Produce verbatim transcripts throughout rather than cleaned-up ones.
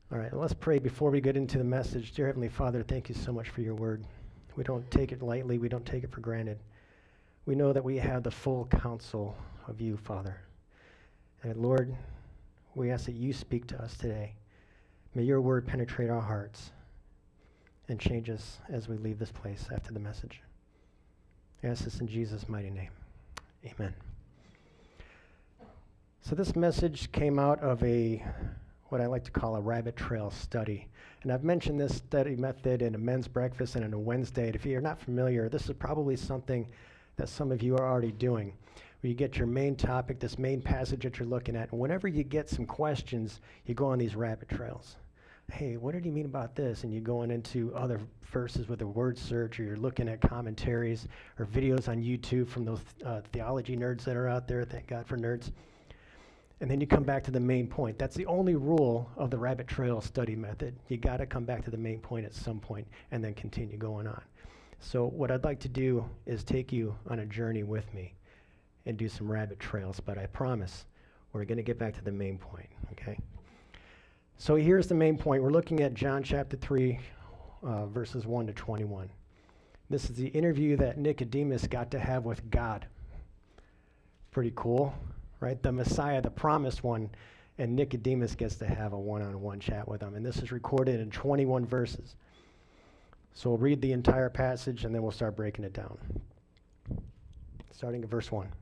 All right, let's pray before we get into the message. Dear Heavenly Father, thank you so much for your word. We don't take it lightly. We don't take it for granted. We know that we have the full counsel of you, Father. And Lord, we ask that you speak to us today. May your word penetrate our hearts and change us as we leave this place after the message. I ask this in Jesus' mighty name. Amen. So this message came out of a what I like to call a rabbit trail study. And I've mentioned this study method in a men's breakfast and in a Wednesday. And if you're not familiar, this is probably something that some of you are already doing, where you get your main topic, this main passage that you're looking at, and whenever you get some questions, you go on these rabbit trails. Hey, what did he mean about this? And you're going into other verses with a word search, or you're looking at commentaries or videos on YouTube from those uh, theology nerds that are out there. Thank God for nerds. And then you come back to the main point. That's the only rule of the rabbit trail study method. You got to come back to the main point at some point and then continue going on. So what I'd like to do is take you on a journey with me and do some rabbit trails, but I promise we're going to get back to the main point, okay? So here's the main point. We're looking at John chapter three, uh, verses one to twenty-one. This is the interview that Nicodemus got to have with God. Pretty cool. Right, the Messiah, the promised one, and Nicodemus gets to have a one-on-one chat with him. And this is recorded in twenty-one verses. So we'll read the entire passage, and then we'll start breaking it down. Starting at verse one.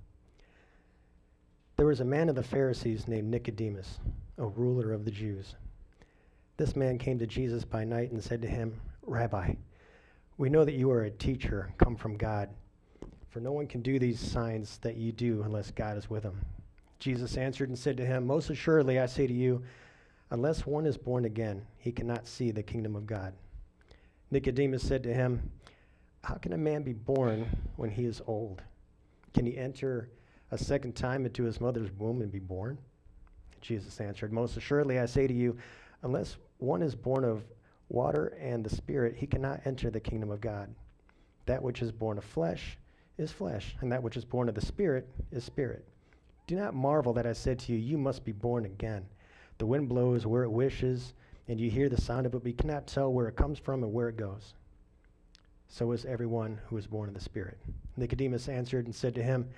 There was a man of the Pharisees named Nicodemus, a ruler of the Jews. This man came to Jesus by night and said to him, Rabbi, we know that you are a teacher come from God, for no one can do these signs that you do unless God is with him. Jesus answered and said to him, Most assuredly I say to you, unless one is born again, he cannot see the kingdom of God. Nicodemus said to him, How can a man be born when he is old? Can he enter a second time into his mother's womb and be born? Jesus answered, Most assuredly I say to you, unless one is born of water and the Spirit, he cannot enter the kingdom of God. That which is born of flesh is flesh, and that which is born of the Spirit is spirit. Do not marvel that I said to you, you must be born again. The wind blows where it wishes, and you hear the sound of it, but you cannot tell where it comes from and where it goes. So is everyone who is born of the Spirit. Nicodemus answered and said to him,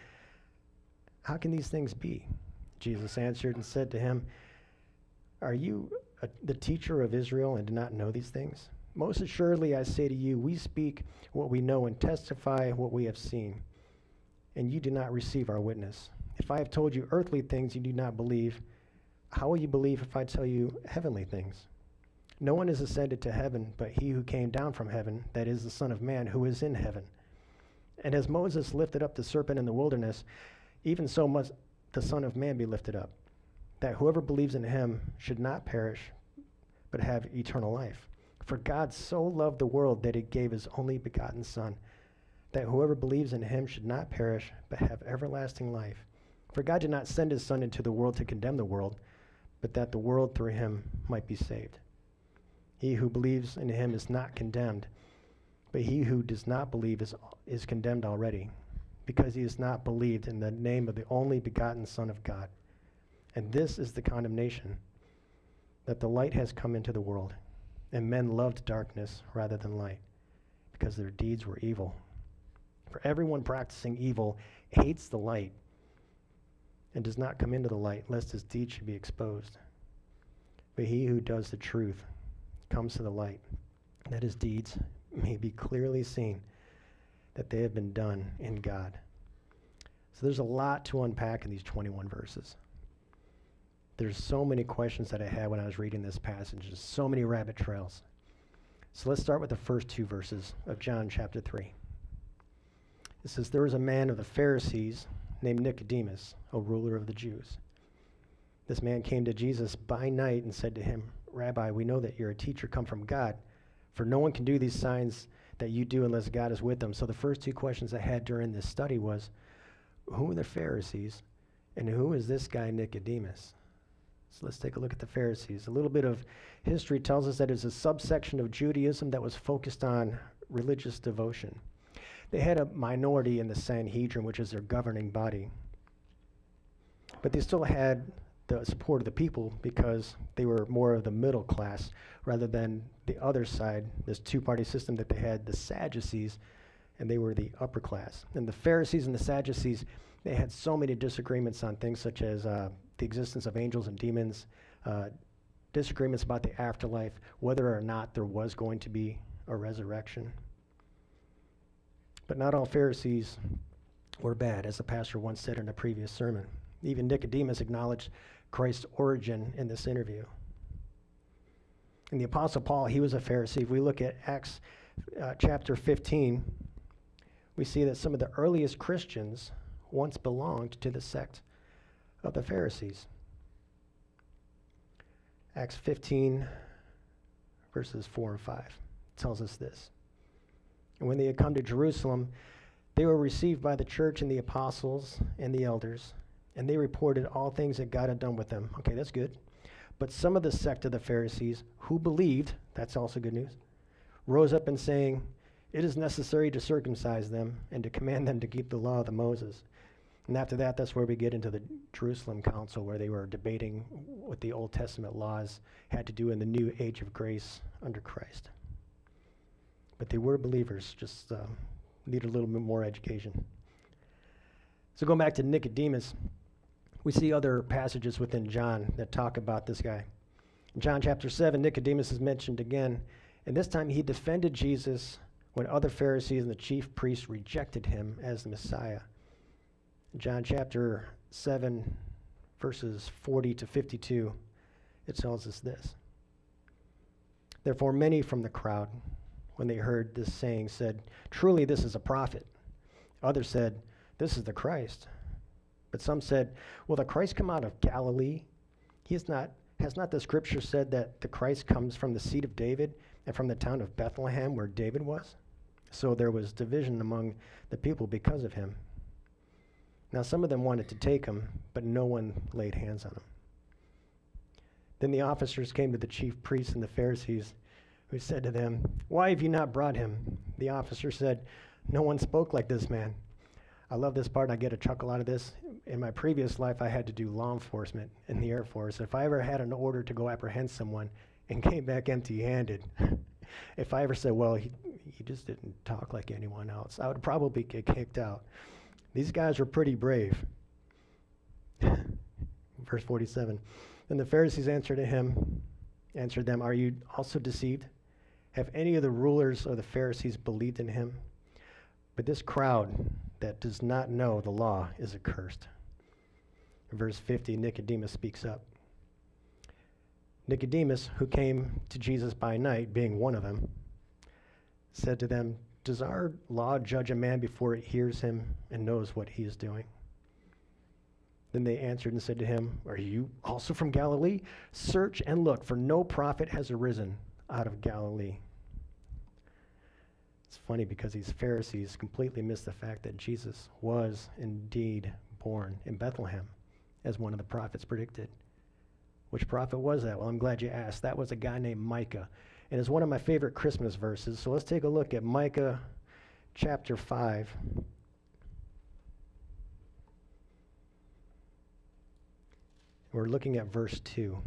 How can these things be? Jesus answered and said to him, Are you a, the teacher of Israel and do not know these things? Most assuredly I say to you, we speak what we know and testify what we have seen, and you do not receive our witness. If I have told you earthly things you do not believe, how will you believe if I tell you heavenly things? No one is ascended to heaven but he who came down from heaven, that is the Son of Man who is in heaven. And as Moses lifted up the serpent in the wilderness, even so must the Son of Man be lifted up, that whoever believes in him should not perish but have eternal life. For God so loved the world that he gave his only begotten Son, that whoever believes in him should not perish but have everlasting life. For God did not send his Son into the world to condemn the world, but that the world through him might be saved. He who believes in him is not condemned, but he who does not believe is, is condemned already, because he has not believed in the name of the only begotten Son of God. And this is the condemnation, that the light has come into the world, and men loved darkness rather than light, because their deeds were evil. For everyone practicing evil hates the light, and does not come into the light, lest his deeds should be exposed. But he who does the truth comes to the light, that his deeds may be clearly seen, that they have been done in God. So there's a lot to unpack in these twenty-one verses. There's so many questions that I had when I was reading this passage. There's so many rabbit trails. So let's start with the first two verses of John chapter three. It says, There was a man of the Pharisees named Nicodemus, a ruler of the Jews. This man came to Jesus by night and said to him, Rabbi, we know that you're a teacher come from God, for no one can do these signs that you do unless God is with them. So the first two questions I had during this study was, who are the Pharisees, and who is this guy Nicodemus? So let's take a look at the Pharisees. A little bit of history tells us that it's a subsection of Judaism that was focused on religious devotion. They had a minority in the Sanhedrin, which is their governing body. But they still had the support of the people because they were more of the middle class rather than the other side, this two-party system that they had, the Sadducees, and they were the upper class. And the Pharisees and the Sadducees, they had so many disagreements on things such as uh, the existence of angels and demons, uh, disagreements about the afterlife, whether or not there was going to be a resurrection. But not all Pharisees were bad, as the pastor once said in a previous sermon. Even Nicodemus acknowledged Christ's origin in this interview. And the Apostle Paul, he was a Pharisee. If we look at Acts uh, chapter fifteen, we see that some of the earliest Christians once belonged to the sect of the Pharisees. Acts fifteen, verses four and five, tells us this. And when they had come to Jerusalem, they were received by the church and the apostles and the elders, and they reported all things that God had done with them. Okay, that's good. But some of the sect of the Pharisees who believed, that's also good news, rose up and saying, "It is necessary to circumcise them and to command them to keep the law of Moses." And after that, that's where we get into the Jerusalem Council, where they were debating what the Old Testament laws had to do in the new age of grace under Christ. But they were believers, just uh, needed a little bit more education. So going back to Nicodemus, we see other passages within John that talk about this guy. In John chapter seven, Nicodemus is mentioned again, and this time he defended Jesus when other Pharisees and the chief priests rejected him as the Messiah. In John chapter seven, verses forty to fifty-two, it tells us this. Therefore many from the crowd, when they heard this saying, said, "Truly this is a prophet." Others said, "This is the Christ." But some said, "Will the Christ come out of Galilee? He is not, has not the scripture said that the Christ comes from the seed of David and from the town of Bethlehem where David was?" So there was division among the people because of him. Now some of them wanted to take him, but no one laid hands on him. Then the officers came to the chief priests and the Pharisees, who said to them, "Why have you not brought him?" The officer said, "No one spoke like this man." I love this part. I get a chuckle out of this. In my previous life, I had to do law enforcement in the Air Force. If I ever had an order to go apprehend someone and came back empty-handed, if I ever said, "Well, he, he just didn't talk like anyone else," I would probably get kicked out. These guys were pretty brave. Verse forty-seven. Then the Pharisees answered to him, answered them, "Are you also deceived? Have any of the rulers or the Pharisees believed in him? But this crowd that does not know the law is accursed." In verse fifty, Nicodemus speaks up. Nicodemus, who came to Jesus by night, being one of them, said to them, "Does our law judge a man before it hears him and knows what he is doing?" Then they answered and said to him, "Are you also from Galilee? Search and look, for no prophet has arisen out of Galilee." It's funny because these Pharisees completely missed the fact that Jesus was indeed born in Bethlehem, as one of the prophets predicted. Which prophet was that? Well, I'm glad you asked. That was a guy named Micah. And it's one of my favorite Christmas verses. So let's take a look at Micah chapter five. We're looking at verse two.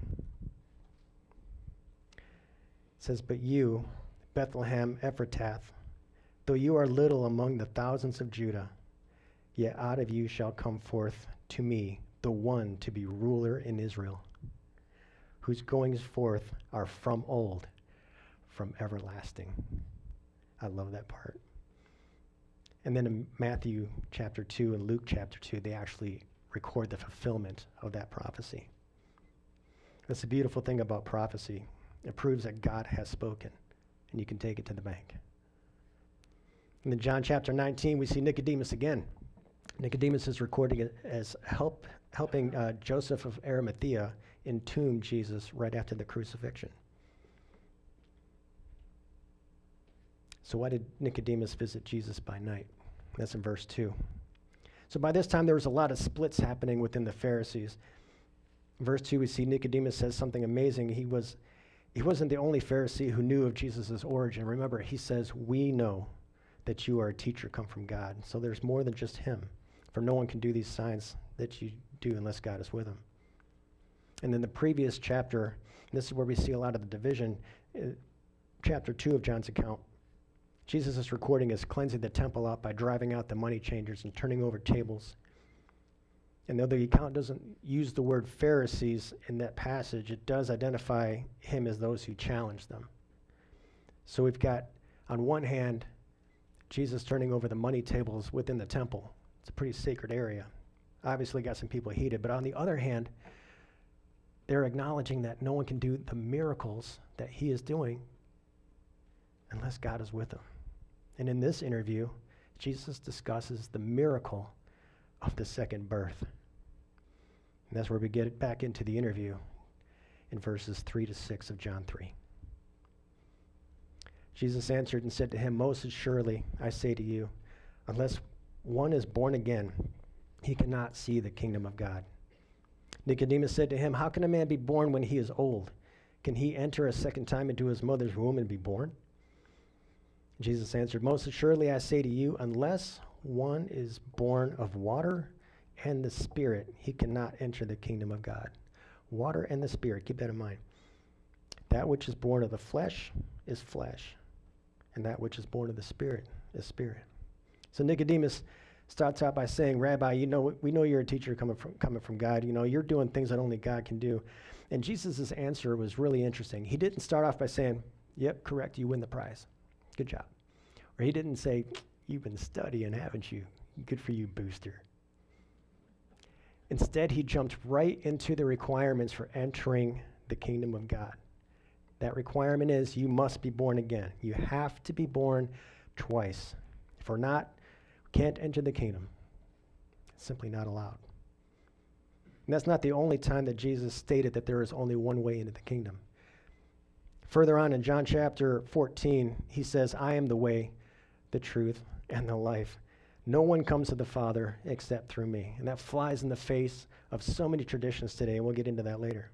It says, "But you, Bethlehem Ephrathah, though you are little among the thousands of Judah, yet out of you shall come forth to me the one to be ruler in Israel, whose goings forth are from old, from everlasting." I love that part. And then in Matthew chapter two and Luke chapter two, they actually record the fulfillment of that prophecy. That's the beautiful thing about prophecy. It proves that God has spoken, and you can take it to the bank. And in John chapter nineteen, we see Nicodemus again. Nicodemus is recording it as help, helping uh, Joseph of Arimathea entomb Jesus right after the crucifixion. So why did Nicodemus visit Jesus by night? That's in verse two. So by this time, there was a lot of splits happening within the Pharisees. In verse two, we see Nicodemus says something amazing. He was, he wasn't the only Pharisee who knew of Jesus' origin. Remember, he says, "We know that you are a teacher come from God." So there's more than just him. For no one can do these signs that you do unless God is with him. And then the previous chapter, this is where we see a lot of the division, uh, chapter two of John's account. Jesus is recording as cleansing the temple out by driving out the money changers and turning over tables. And though the account doesn't use the word Pharisees in that passage, it does identify him as those who challenge them. So we've got, on one hand, Jesus turning over the money tables within the temple. It's a pretty sacred area. Obviously got some people heated, but on the other hand, they're acknowledging that no one can do the miracles that he is doing unless God is with him. And in this interview, Jesus discusses the miracle of the second birth. And that's where we get back into the interview in verses three to six of John three. Jesus answered and said to him, "Most assuredly, I say to you, unless one is born again, he cannot see the kingdom of God." Nicodemus said to him, "How can a man be born when he is old? Can he enter a second time into his mother's womb and be born?" Jesus answered, "Most assuredly, I say to you, unless one is born of water and the Spirit, he cannot enter the kingdom of God." Water and the Spirit, keep that in mind. That which is born of the flesh is flesh, and that which is born of the Spirit is spirit. So Nicodemus starts out by saying, "Rabbi, you know, we know you're a teacher coming from coming from God. You know, you're doing things that only God can do." And Jesus' answer was really interesting. He didn't start off by saying, "Yep, correct, you win the prize. Good job." Or he didn't say, "You've been studying, haven't you? Good for you, booster." Instead, he jumped right into the requirements for entering the kingdom of God. That requirement is you must be born again. You have to be born twice. If we're not, we can't enter the kingdom. It's simply not allowed. And that's not the only time that Jesus stated that there is only one way into the kingdom. Further on in John chapter fourteen, he says, "I am the way, the truth, and the life. No one comes to the Father except through me." And that flies in the face of so many traditions today, and we'll get into that later.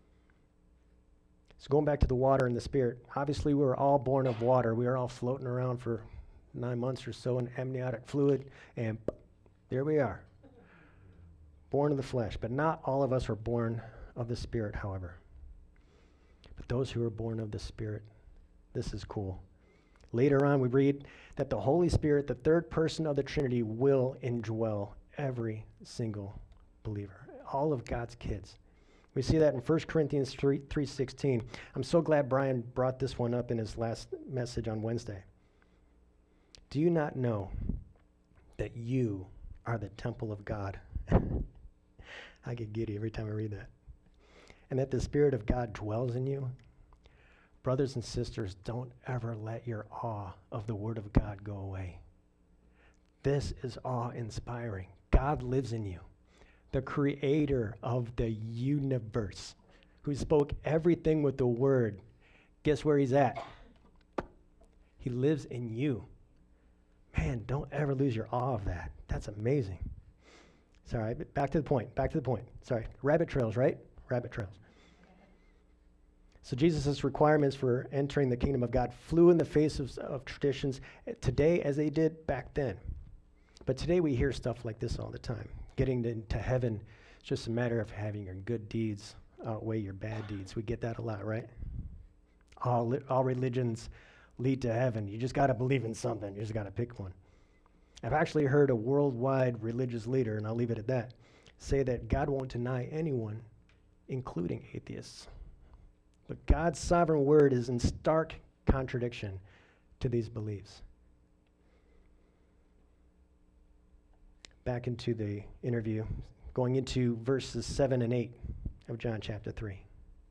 So going back to the water and the Spirit, obviously we were all born of water. We were all floating around for nine months or so in amniotic fluid, and there we are, born of the flesh. But not all of us are born of the Spirit, however. But those who are born of the Spirit, this is cool. Later on, we read that the Holy Spirit, the third person of the Trinity, will indwell every single believer, all of God's kids. We see that in First Corinthians three sixteen. I'm so glad Brian brought this one up in his last message on Wednesday. "Do you not know that you are the temple of God?" I get giddy every time I read that. "And that the Spirit of God dwells in you?" Brothers and sisters, don't ever let your awe of the Word of God go away. This is awe-inspiring. God lives in you, the creator of the universe, who spoke everything with the Word. Guess where he's at? He lives in you. Man, don't ever lose your awe of that. That's amazing. Sorry, back to the point, back to the point. Sorry, rabbit trails, right? Rabbit trails. So Jesus' requirements for entering the kingdom of God flew in the face of, of traditions today as they did back then. But today we hear stuff like this all the time. Getting to, to heaven is just a matter of having your good deeds outweigh your bad deeds. We get that a lot, right? All, li- all religions lead to heaven. You just got to believe in something. You just got to pick one. I've actually heard a worldwide religious leader, and I'll leave it at that, say that God won't deny anyone, including atheists. But God's sovereign word is in stark contradiction to these beliefs. Back into the interview, going into verses seven and eight of John chapter three.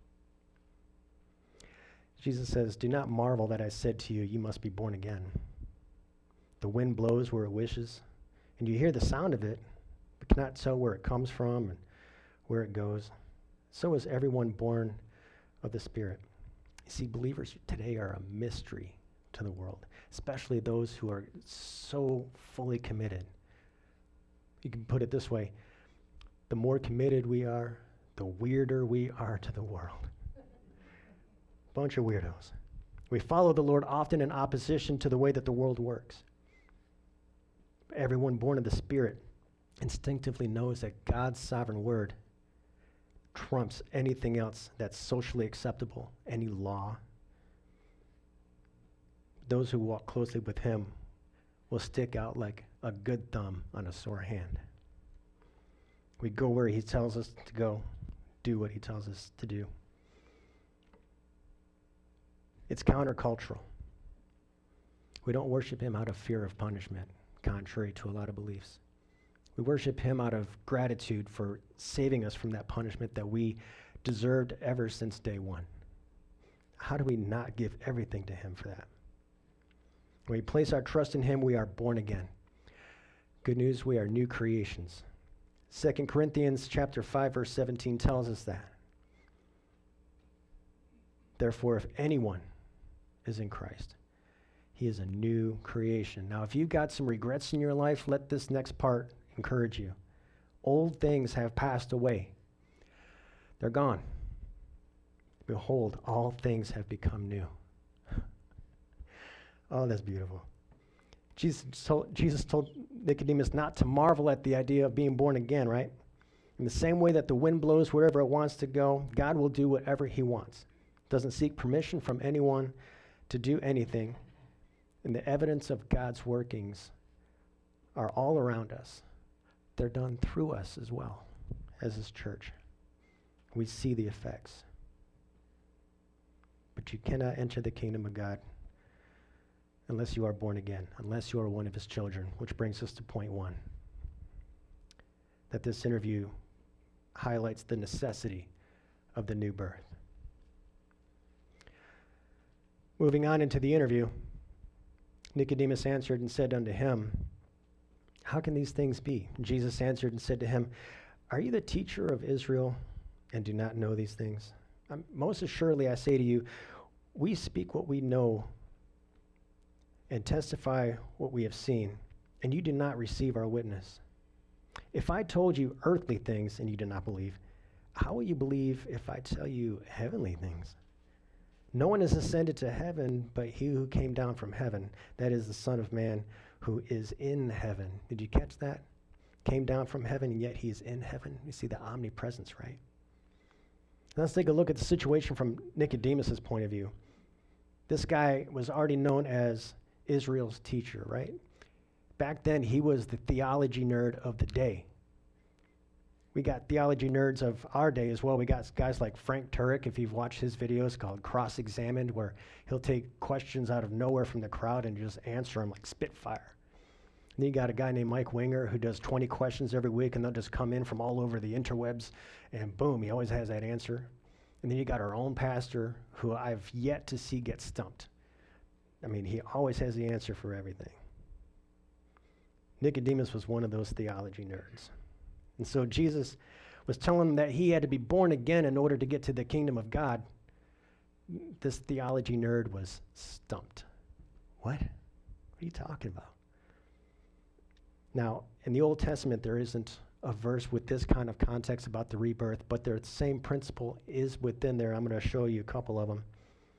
Jesus says, "Do not marvel that I said to you, you must be born again. The wind blows where it wishes, and you hear the sound of it, but cannot tell where it comes from and where it goes. So is everyone born of the Spirit." You see, believers today are a mystery to the world, especially those who are so fully committed. You can put it this way: the more committed we are, the weirder we are to the world. Bunch of weirdos. We follow the Lord often in opposition to the way that the world works. Everyone born of the Spirit instinctively knows that God's sovereign word trumps anything else that's socially acceptable, any law. Those who walk closely with him will stick out like a good thumb on a sore hand. We go where he tells us to go, do what he tells us to do. It's countercultural. We don't worship him out of fear of punishment, contrary to a lot of beliefs. We worship him out of gratitude for saving us from that punishment that we deserved ever since day one. How do we not give everything to him for that? When we place our trust in him, we are born again. Good news, we are new creations. Second Corinthians chapter five, verse seventeen tells us that. Therefore, if anyone is in Christ, he is a new creation. Now, if you've got some regrets in your life, let this next part encourage you. Old things have passed away. They're gone. Behold, all things have become new. Oh, that's beautiful. Jesus told, Jesus told Nicodemus not to marvel at the idea of being born again, right? In the same way that the wind blows wherever it wants to go, God will do whatever he wants. Doesn't seek permission from anyone to do anything. And the evidence of God's workings are all around us. They're done through us as well, as his church. We see the effects. But you cannot enter the kingdom of God unless you are born again, unless you are one of his children, which brings us to point one. That this interview highlights the necessity of the new birth. Moving on into the interview, Nicodemus answered and said unto him, how can these things be? And Jesus answered and said to him, are you the teacher of Israel and do not know these things? Um, most assuredly I say to you, we speak what we know and testify what we have seen, and you do not receive our witness. If I told you earthly things and you do not believe, how will you believe if I tell you heavenly things? No one has ascended to heaven but he who came down from heaven, that is the Son of Man who is in heaven. Did you catch that? Came down from heaven and yet he is in heaven. You see the omnipresence, right? Now let's take a look at the situation from Nicodemus' point of view. This guy was already known as Israel's teacher, right? Back then, he was the theology nerd of the day. We got theology nerds of our day as well. We got guys like Frank Turek, if you've watched his videos called Cross-Examined, where he'll take questions out of nowhere from the crowd and just answer them like spitfire. And then you got a guy named Mike Winger who does twenty questions every week, and they'll just come in from all over the interwebs, and boom, he always has that answer. And then you got our own pastor, who I've yet to see get stumped. I mean, he always has the answer for everything. Nicodemus was one of those theology nerds. And so Jesus was telling him that he had to be born again in order to get to the kingdom of God. This theology nerd was stumped. What? What are you talking about? Now, in the Old Testament, there isn't a verse with this kind of context about the rebirth, but the same principle is within there. I'm going to show you a couple of them.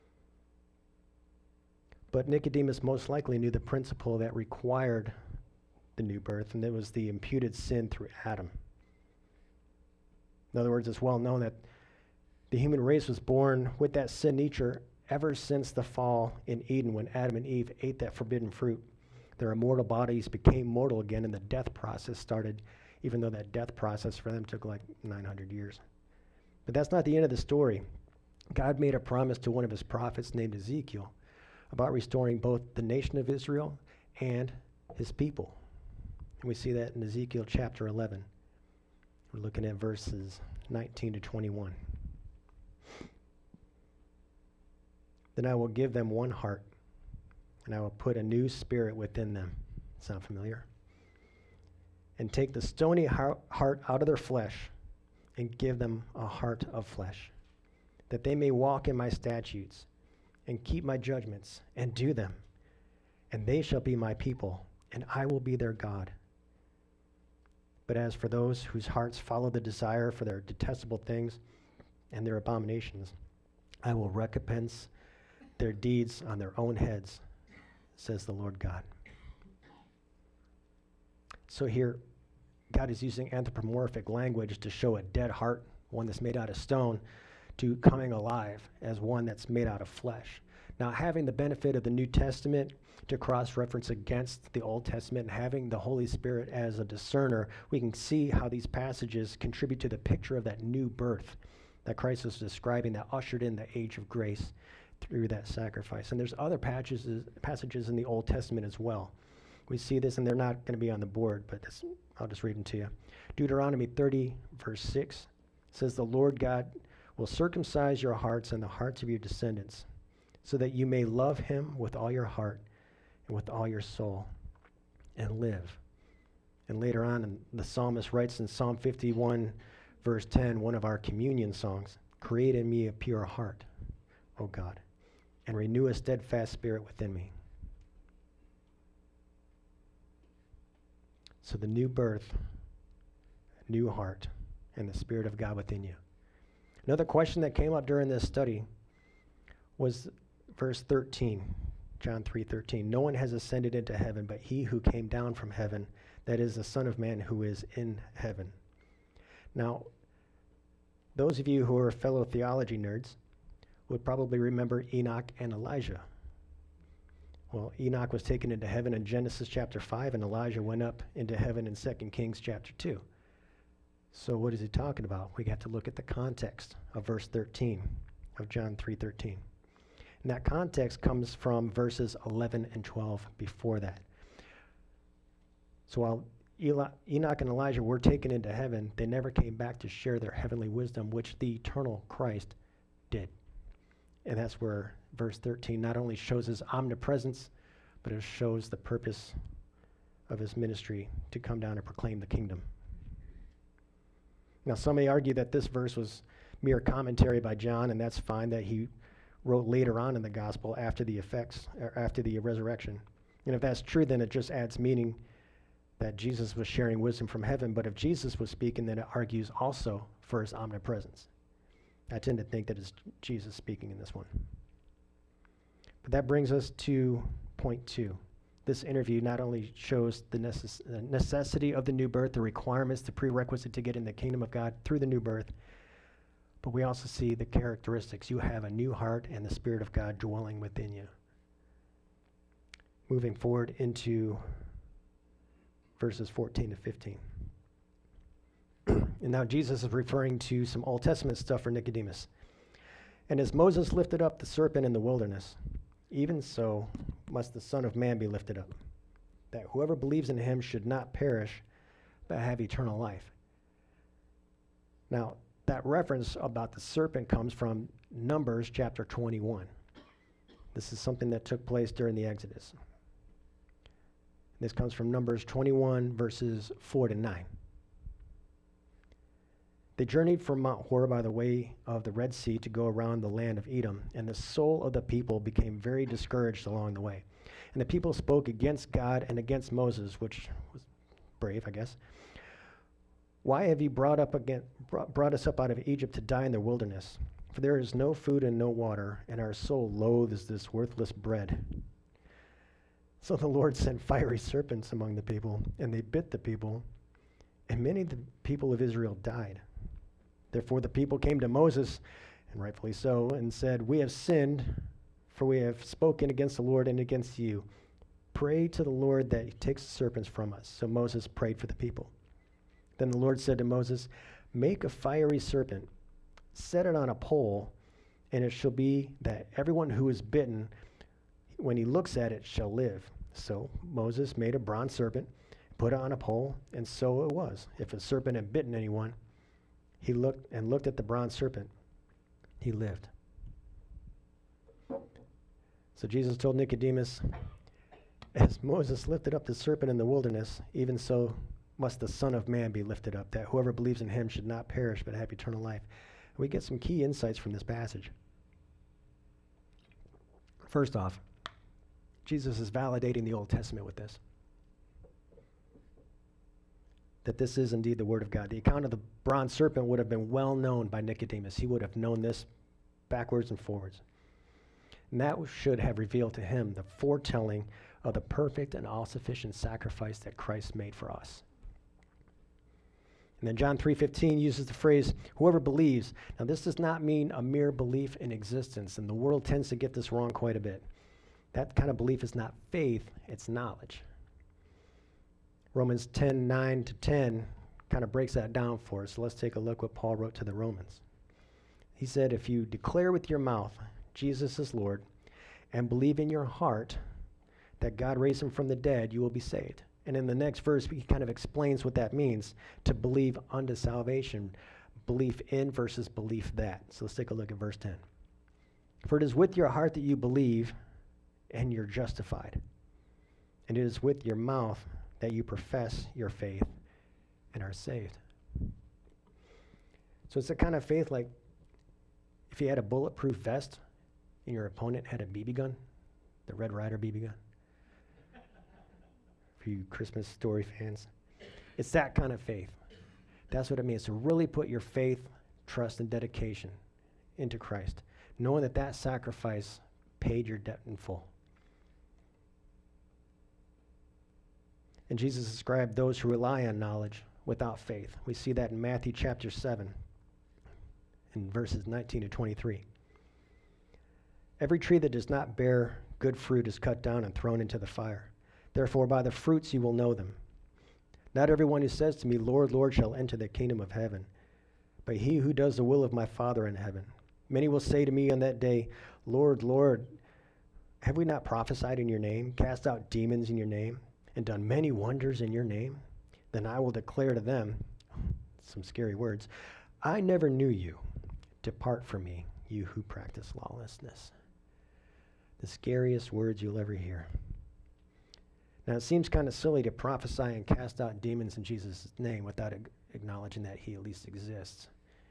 But Nicodemus most likely knew the principle that required the new birth, and it was the imputed sin through Adam. In other words, it's well known that the human race was born with that sin nature ever since the fall in Eden, when Adam and Eve ate that forbidden fruit. Their immortal bodies became mortal again, and the death process started, even though that death process for them took like nine hundred years. But that's not the end of the story. God made a promise to one of his prophets named Ezekiel about restoring both the nation of Israel and his people. And we see that in Ezekiel chapter eleven. We're looking at verses nineteen to twenty-one. Then I will give them one heart, and I will put a new spirit within them. Sound familiar? And take the stony heart out of their flesh and give them a heart of flesh, that they may walk in my statutes and keep my judgments and do them. And they shall be my people, and I will be their God. But as for those whose hearts follow the desire for their detestable things and their abominations, I will recompense their deeds on their own heads, says the Lord God. So here, God is using anthropomorphic language to show a dead heart one that's made out of stone, to coming alive as one that's made out of flesh. Now, having the benefit of the New Testament to cross-reference against the Old Testament and having the Holy Spirit as a discerner, we can see how these passages contribute to the picture of that new birth that Christ was describing that ushered in the age of grace through that sacrifice. And there's other passages, passages in the Old Testament as well. We see this, and they're not going to be on the board, but this, I'll just read them to you. Deuteronomy thirty, verse six says, "The Lord God will circumcise your hearts and the hearts of your descendants, so that you may love him with all your heart and with all your soul and live." And later on, and the psalmist writes in Psalm fifty-one, verse ten, one of our communion songs, "Create in me a pure heart, O God, and renew a steadfast spirit within me." So the new birth, new heart, and the Spirit of God within you. Another question that came up during this study was verse thirteen, John three thirteen. "No one has ascended into heaven but he who came down from heaven, that is the Son of Man who is in heaven." Now, those of you who are fellow theology nerds would probably remember Enoch and Elijah. Well, Enoch was taken into heaven in Genesis chapter five, and Elijah went up into heaven in Second Kings chapter two. So what is he talking about? We have to look at the context of verse thirteen of John three thirteen. And that context comes from verses eleven and twelve before that. So while Eli- Enoch and Elijah were taken into heaven, they never came back to share their heavenly wisdom, which the eternal Christ did. And that's where verse thirteen not only shows his omnipresence, but it shows the purpose of his ministry to come down and proclaim the kingdom. Now, some may argue that this verse was mere commentary by John, and that's fine, that he wrote later on in the gospel after the effects, or after the resurrection. And if that's true, then it just adds meaning that Jesus was sharing wisdom from heaven. But if Jesus was speaking, then it argues also for his omnipresence. I tend to think that it's Jesus speaking in this one. But that brings us to point two. This interview not only shows the necess- uh, necessity of the new birth, the requirements, the prerequisite to get in the kingdom of God through the new birth, but we also see the characteristics. You have a new heart and the Spirit of God dwelling within you. Moving forward into verses fourteen to fifteen. And now Jesus is referring to some Old Testament stuff for Nicodemus. "And as Moses lifted up the serpent in the wilderness, even so must the Son of Man be lifted up, that whoever believes in him should not perish, but have eternal life." Now, that reference about the serpent comes from Numbers chapter twenty-one. This is something that took place during the Exodus. This comes from Numbers twenty-one, verses four to nine. "They journeyed from Mount Hor by the way of the Red Sea to go around the land of Edom, and the soul of the people became very discouraged along the way. And the people spoke against God and against Moses," which was brave, I guess. "Why have you brought, up again, brought, brought us up out of Egypt to die in the wilderness? For there is no food and no water, and our soul loathes this worthless bread." So the Lord sent fiery serpents among the people, and they bit the people, and many of the people of Israel died. Therefore the people came to Moses, and rightfully so, and said, "We have sinned, for we have spoken against the Lord and against you. Pray to the Lord that he takes the serpents from us." So Moses prayed for the people. Then the Lord said to Moses, "Make a fiery serpent, set it on a pole, and it shall be that everyone who is bitten, when he looks at it, shall live." So Moses made a bronze serpent, put it on a pole, and so it was. If a serpent had bitten anyone, he looked and looked at the bronze serpent, he lived. So Jesus told Nicodemus, "As Moses lifted up the serpent in the wilderness, even so must the Son of Man be lifted up, that whoever believes in him should not perish but have eternal life." And we get some key insights from this passage. First off, Jesus is validating the Old Testament with this. That this is indeed the Word of God. The account of the bronze serpent would have been well known by Nicodemus. He would have known this backwards and forwards. And that should have revealed to him the foretelling of the perfect and all-sufficient sacrifice that Christ made for us. And then John three fifteen uses the phrase, whoever believes. Now this does not mean a mere belief in existence, and the world tends to get this wrong quite a bit. That kind of belief is not faith, it's knowledge. Romans ten, nine to ten kind of breaks that down for us. So let's take a look what Paul wrote to the Romans. He said, if you declare with your mouth Jesus is Lord and believe in your heart that God raised him from the dead, you will be saved. And in the next verse, he kind of explains what that means, to believe unto salvation, belief in versus belief that. So let's take a look at verse ten. For it is with your heart that you believe and you're justified. And it is with your mouth that you profess your faith and are saved. So it's a kind of faith like if you had a bulletproof vest and your opponent had a B B gun, the Red Ryder B B gun. For you Christmas Story fans. It's that kind of faith. That's what it means, to really put your faith, trust, and dedication into Christ, knowing that that sacrifice paid your debt in full. And Jesus described those who rely on knowledge without faith. We see that in Matthew chapter seven, in verses nineteen to twenty-three. Every tree that does not bear good fruit is cut down and thrown into the fire. Therefore, by the fruits you will know them. Not everyone who says to me, Lord, Lord, shall enter the kingdom of heaven, but he who does the will of my Father in heaven. Many will say to me on that day, Lord, Lord, have we not prophesied in your name, cast out demons in your name, and done many wonders in your name? Then I will declare to them, some scary words, I never knew you. Depart from me, you who practice lawlessness. The scariest words you'll ever hear. Now, it seems kind of silly to prophesy and cast out demons in Jesus' name without ag- acknowledging that he at least exists.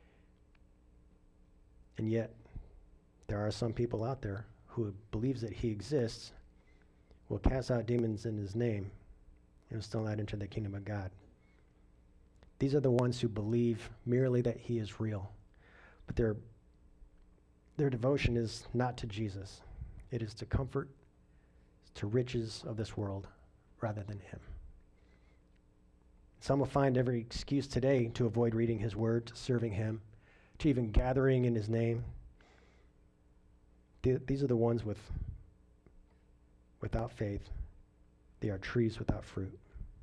And yet, there are some people out there who believes that he exists, will cast out demons in his name, and will still not enter the kingdom of God. These are the ones who believe merely that he is real, but their, their devotion is not to Jesus. It is to comfort, to riches of this world, rather than him. Some will find every excuse today to avoid reading his word, to serving him, to even gathering in his name. Th- these are the ones with without faith. They are trees without fruit.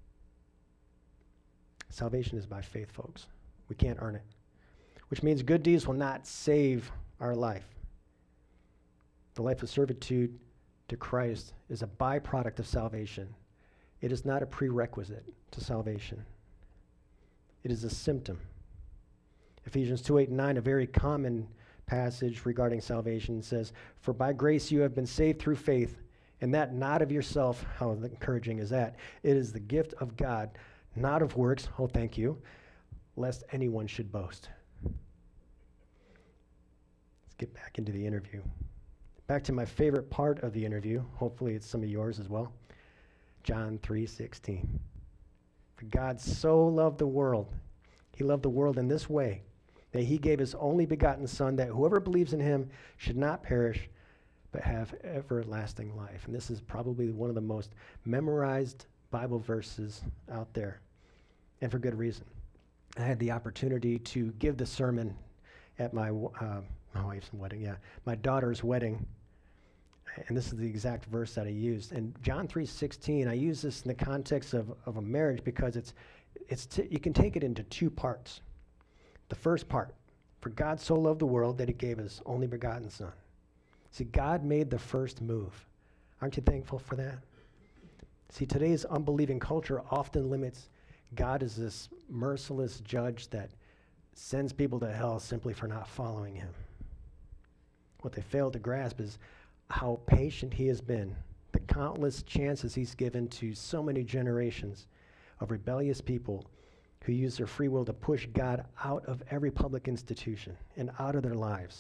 Salvation is by faith, folks. We can't earn it, which means good deeds will not save our life. The life of servitude to Christ is a byproduct of salvation. It is not a prerequisite to salvation. It is a symptom. Ephesians two, eight, and nine, a very common passage regarding salvation, says, for by grace you have been saved through faith, and that not of yourself. How encouraging is that? It is the gift of God, not of works, oh thank you, lest anyone should boast. Let's get back into the interview. Back to my favorite part of the interview. Hopefully it's some of yours as well. John three sixteen. For God so loved the world, he loved the world in this way, that he gave his only begotten Son, that whoever believes in him should not perish, but have everlasting life. And this is probably one of the most memorized Bible verses out there, and for good reason. I had the opportunity to give the sermon at my uh, my wife's wedding, yeah, my daughter's wedding. And this is the exact verse that I used. And John three sixteen, I use this in the context of, of a marriage because it's it's t- you can take it into two parts. The first part, for God so loved the world that he gave his only begotten Son. See, God made the first move. Aren't you thankful for that? See, today's unbelieving culture often limits God as this merciless judge that sends people to hell simply for not following him. What they fail to grasp is how patient he has been, the countless chances he's given to so many generations of rebellious people who use their free will to push God out of every public institution and out of their lives.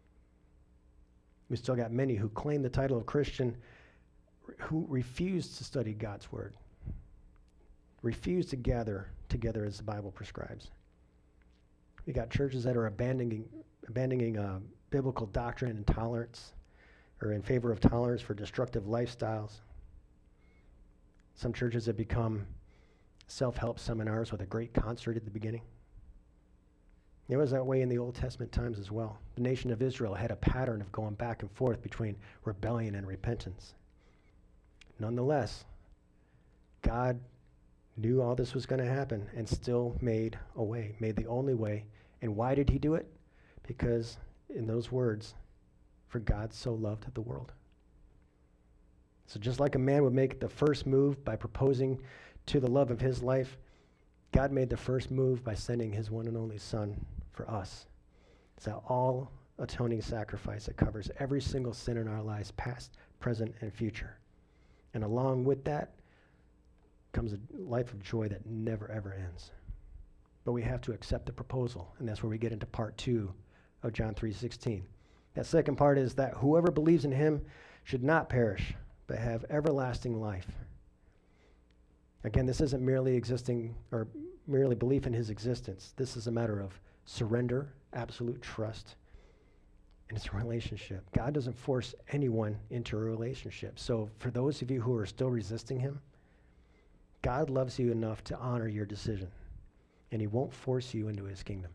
We still got many who claim the title of Christian who refuse to study God's word, refuse to gather together as the Bible prescribes. We got churches that are abandoning, abandoning uh, biblical doctrine and tolerance, or in favor of tolerance for destructive lifestyles. Some churches have become self-help seminars with a great concert at the beginning. It was that way in the Old Testament times as well. The nation of Israel had a pattern of going back and forth between rebellion and repentance. Nonetheless, God knew all this was going to happen and still made a way, made the only way. And why did he do it? Because in those words, for God so loved the world. So just like a man would make the first move by proposing to the love of his life, God made the first move by sending his one and only Son for us. It's an all atoning sacrifice that covers every single sin in our lives, past, present, and future. And along with that comes a life of joy that never ever ends. But we have to accept the proposal, and that's where we get into part two of John three sixteen. That second part is that whoever believes in him should not perish, but have everlasting life. Again, this isn't merely existing or merely belief in his existence. This is a matter of surrender, absolute trust, and it's a relationship. God doesn't force anyone into a relationship. So for those of you who are still resisting him, God loves you enough to honor your decision, and he won't force you into his kingdom.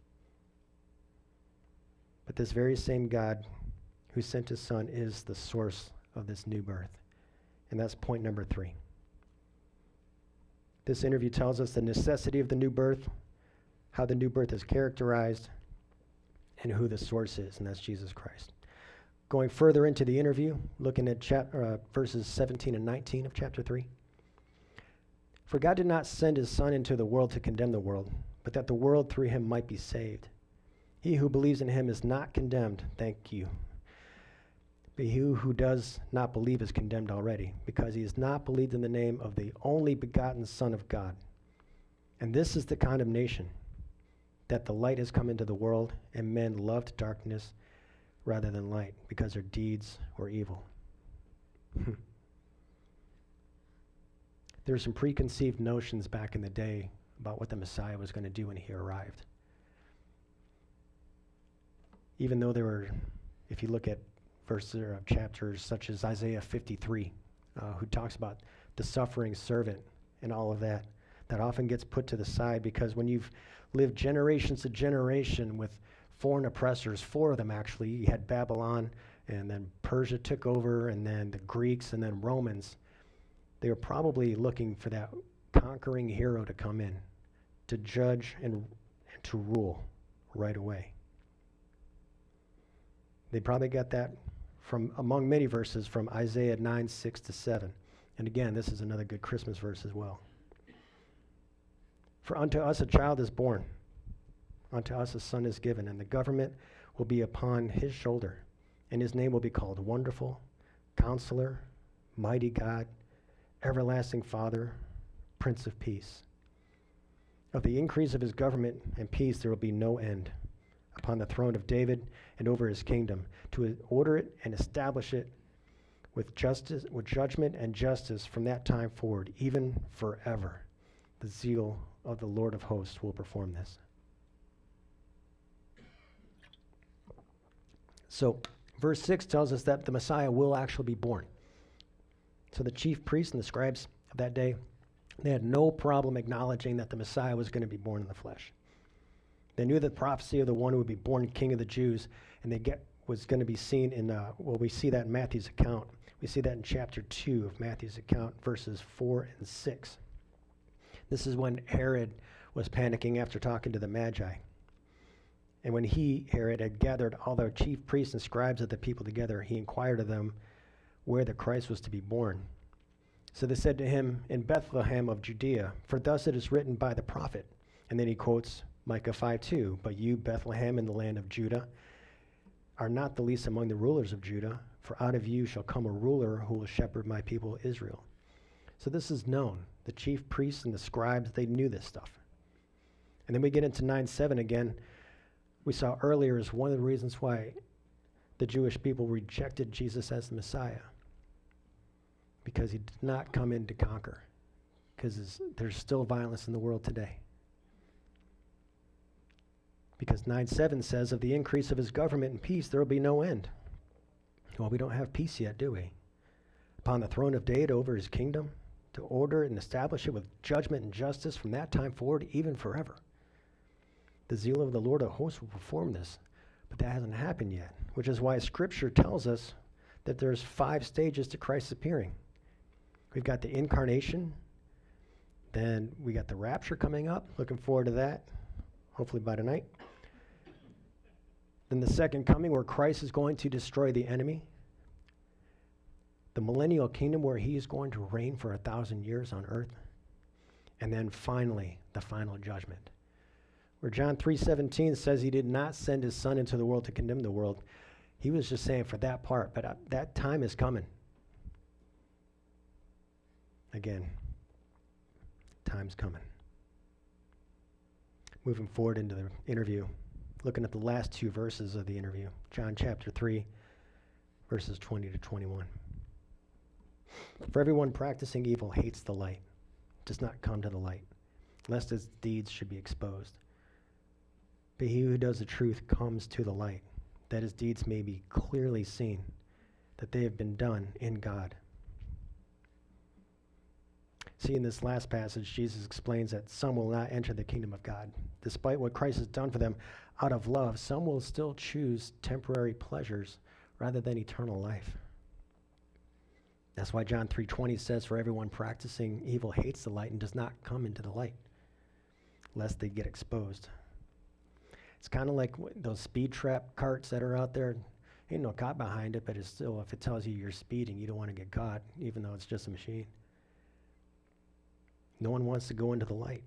But this very same God who sent his Son is the source of this new birth. And that's point number three. This interview tells us the necessity of the new birth, how the new birth is characterized, and who the source is, and that's Jesus Christ. Going further into the interview, looking at chap- uh, verses seventeen and nineteen of chapter three. For God did not send his Son into the world to condemn the world, but that the world through him might be saved. He who believes in him is not condemned, thank you. But he who does not believe is condemned already, because he has not believed in the name of the only begotten Son of God. And this is the condemnation, that the light has come into the world, and men loved darkness rather than light, because their deeds were evil. There were some preconceived notions back in the day about what the Messiah was going to do when he arrived. Even though there were, if you look at verses or chapters such as Isaiah fifty-three, uh, who talks about the suffering servant and all of that, that often gets put to the side because when you've lived generations to generation with foreign oppressors, four of them actually, you had Babylon, and then Persia took over, and then the Greeks, and then Romans. They were probably looking for that conquering hero to come in, to judge and, and to rule right away. They probably got that from among many verses from Isaiah nine, six to seven. And again, this is another good Christmas verse as well. For unto us a child is born, unto us a son is given, and the government will be upon his shoulder, and his name will be called Wonderful, Counselor, Mighty God, Everlasting Father, Prince of Peace. Of the increase of his government and peace there will be no end, upon the throne of David and over his kingdom, to order it and establish it with justice, with judgment and justice from that time forward, even forever. The zeal of the Lord of hosts will perform this. So, verse six tells us that the Messiah will actually be born. So the chief priests and the scribes of that day, they had no problem acknowledging that the Messiah was going to be born in the flesh. They knew the prophecy of the one who would be born king of the Jews, and they get was going to be seen in, uh, well, we see that in Matthew's account. We see that in chapter two of Matthew's account, verses four and six. This is when Herod was panicking after talking to the Magi. And when he, Herod, had gathered all the chief priests and scribes of the people together, he inquired of them where the Christ was to be born. So they said to him, in Bethlehem of Judea, for thus it is written by the prophet. And then he quotes Micah five two, but you, Bethlehem, in the land of Judah, are not the least among the rulers of Judah, for out of you shall come a ruler who will shepherd my people Israel. So this is known. The chief priests and the scribes, they knew this stuff. And then we get into nine seven again. We saw earlier is one of the reasons why the Jewish people rejected Jesus as the Messiah, because he did not come in to conquer, because there's still violence in the world today. Because nine seven says, of the increase of his government and peace, there will be no end. Well, we don't have peace yet, do we? Upon the throne of David over his kingdom, to order and establish it with judgment and justice from that time forward, even forever. The zeal of the Lord of hosts will perform this, but that hasn't happened yet, which is why Scripture tells us that there's five stages to Christ's appearing. We've got the incarnation, then we got the rapture coming up, looking forward to that, hopefully by tonight. Then the second coming, where Christ is going to destroy the enemy. The millennial kingdom, where he is going to reign for a thousand years on earth. And then finally, the final judgment, where John three seventeen says he did not send his son into the world to condemn the world. He was just saying for that part, but uh, that time is coming. Again, time's coming. Moving forward into the interview, looking at the last two verses of the interview, John chapter three, verses twenty to twenty-one. For everyone practicing evil hates the light, does not come to the light, lest his deeds should be exposed. But he who does the truth comes to the light, that his deeds may be clearly seen, that they have been done in God. See, in this last passage, Jesus explains that some will not enter the kingdom of God. Despite what Christ has done for them out of love, some will still choose temporary pleasures rather than eternal life. That's why John three twenty says, for everyone practicing evil hates the light and does not come into the light, lest they get exposed. It's kind of like w- those speed trap carts that are out there. Ain't no cop behind it, but it's still, if it tells you you're speeding, you don't want to get caught, even though it's just a machine. No one wants to go into the light.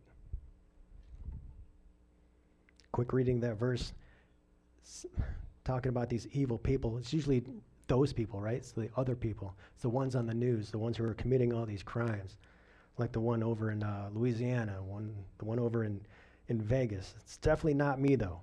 Quick reading that verse, s- talking about these evil people. It's usually those people, right? It's the other people. It's the ones on the news, the ones who are committing all these crimes, like the one over in uh, Louisiana, one, the one over in, in Vegas. It's definitely not me, though.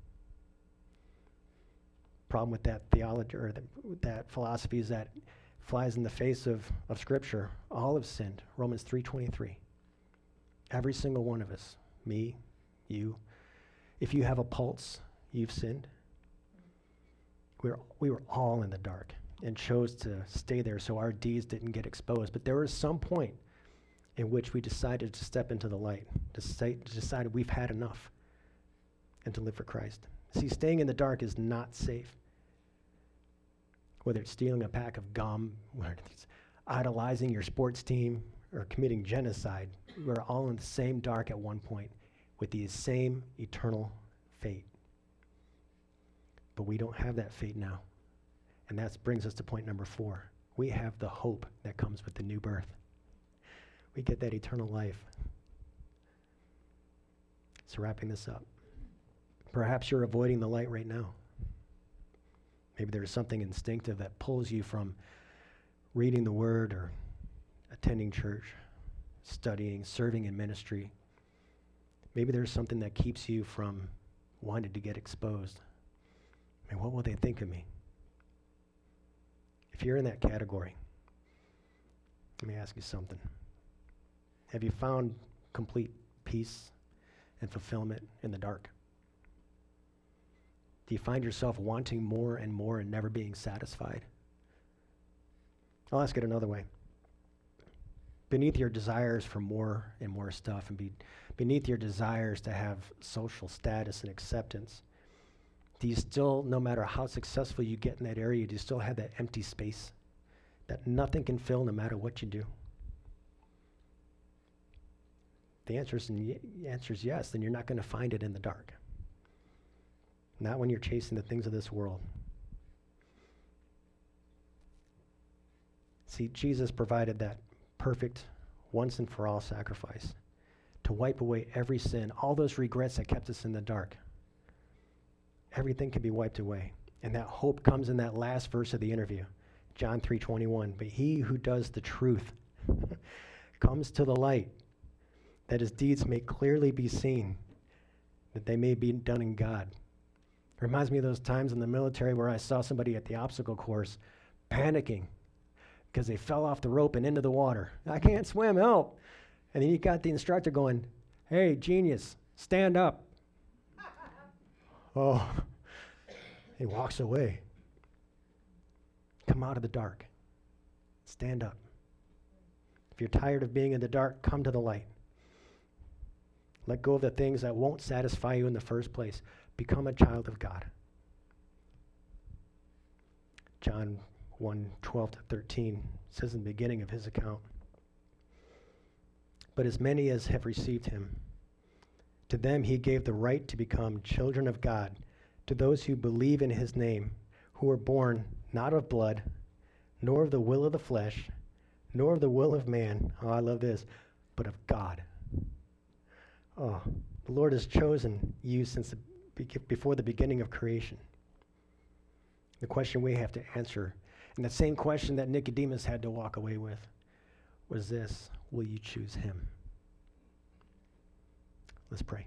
Problem with that theology or that, that philosophy is that flies in the face of, of Scripture. All have sinned. Romans three twenty-three. Every single one of us, me, you. If you have a pulse, you've sinned. We're, we were all in the dark and chose to stay there so our deeds didn't get exposed. But there was some point in which we decided to step into the light, to say, decided we've had enough and to live for Christ. See, staying in the dark is not safe. Whether it's stealing a pack of gum, whether it's idolizing your sports team, or committing genocide, we're all in the same dark at one point with the same eternal fate. But we don't have that fate now. And that brings us to point number four. We have the hope that comes with the new birth. We get that eternal life. So wrapping this up. Perhaps you're avoiding the light right now. Maybe there's something instinctive that pulls you from reading the Word or attending church, studying, serving in ministry. Maybe there's something that keeps you from wanting to get exposed. I mean, what will they think of me? If you're in that category, let me ask you something. Have you found complete peace and fulfillment in the dark? Do you find yourself wanting more and more and never being satisfied? I'll ask it another way. Beneath your desires for more and more stuff, and be, beneath your desires to have social status and acceptance, do you still, no matter how successful you get in that area, do you still have that empty space that nothing can fill no matter what you do? The answer is, y- answer is yes, then you're not going to find it in the dark. Not when you're chasing the things of this world. See, Jesus provided that perfect, once and for all sacrifice to wipe away every sin, all those regrets that kept us in the dark. Everything can be wiped away. And that hope comes in that last verse of the interview, John three twenty-one. But he who does the truth comes to the light, that his deeds may clearly be seen, that they may be done in God. It reminds me of those times in the military where I saw somebody at the obstacle course panicking because they fell off the rope and into the water. I can't swim, help. And then you got the instructor going, hey, genius, stand up. Oh, he walks away. Come out of the dark. Stand up. If you're tired of being in the dark, come to the light. Let go of the things that won't satisfy you in the first place. Become a child of God. John one, twelve to thirteen says in the beginning of his account, "But as many as have received him, to them he gave the right to become children of God, to those who believe in his name, who were born not of blood, nor of the will of the flesh, nor of the will of man," oh, I love this, "but of God." Oh, the Lord has chosen you since the, before the beginning of creation. The question we have to answer, and the same question that Nicodemus had to walk away with, was this: will you choose him? Let's pray.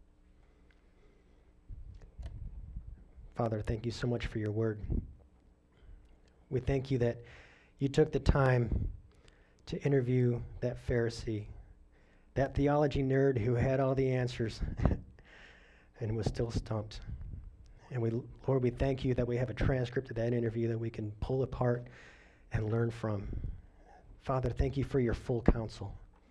Father, thank you so much for your word. We thank you that you took the time to interview that Pharisee, that theology nerd who had all the answers and was still stumped. And we, Lord, we thank you that we have a transcript of that interview that we can pull apart and learn from. Father, thank you for your full counsel.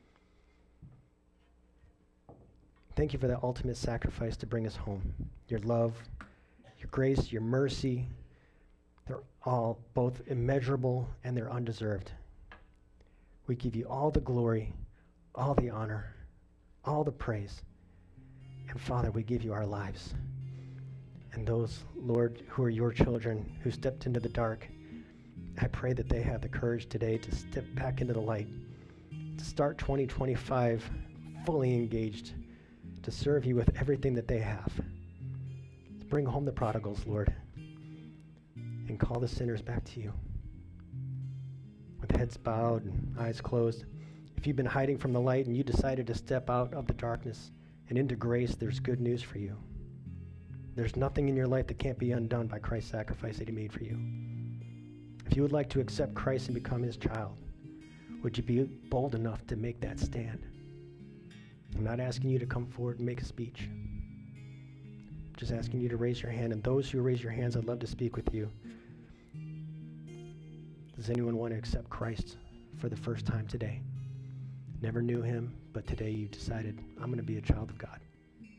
Thank you for the ultimate sacrifice to bring us home. Your love, your grace, your mercy, they're all both immeasurable and they're undeserved. We give you all the glory, all the honor, all the praise. And Father, we give you our lives. And those, Lord, who are your children, who stepped into the dark, I pray that they have the courage today to step back into the light, to start twenty twenty-five fully engaged, to serve you with everything that they have. To bring home the prodigals, Lord, and call the sinners back to you. With heads bowed and eyes closed, if you've been hiding from the light and you decided to step out of the darkness and into grace, there's good news for you. There's nothing in your life that can't be undone by Christ's sacrifice that he made for you. If you would like to accept Christ and become his child, would you be bold enough to make that stand? I'm not asking you to come forward and make a speech. I'm just asking you to raise your hand. And those who raise your hands, I'd love to speak with you. Does anyone want to accept Christ for the first time today? Never knew him, but today you decided, I'm going to be a child of God.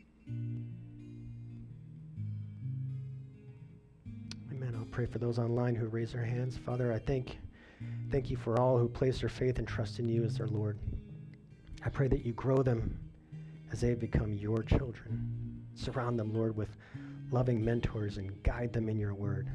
Amen. I'll pray for those online who raise their hands. Father, I thank, thank you for all who place their faith and trust in you as their Lord. I pray that you grow them as they have become your children. Surround them, Lord, with loving mentors and guide them in your word.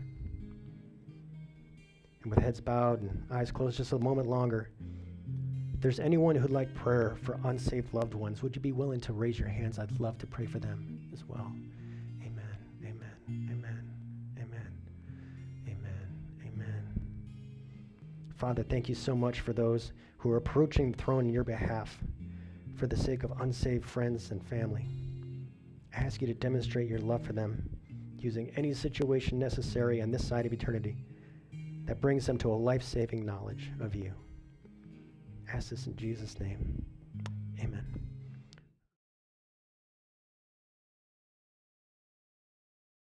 And with heads bowed and eyes closed just a moment longer, if there's anyone who'd like prayer for unsaved loved ones, would you be willing to raise your hands? I'd love to pray for them as well. Amen, amen, amen, amen, amen, amen. Father, thank you so much for those who are approaching the throne in your behalf for the sake of unsaved friends and family. I ask you to demonstrate your love for them using any situation necessary on this side of eternity that brings them to a life-saving knowledge of you. I ask this in Jesus' name. Amen.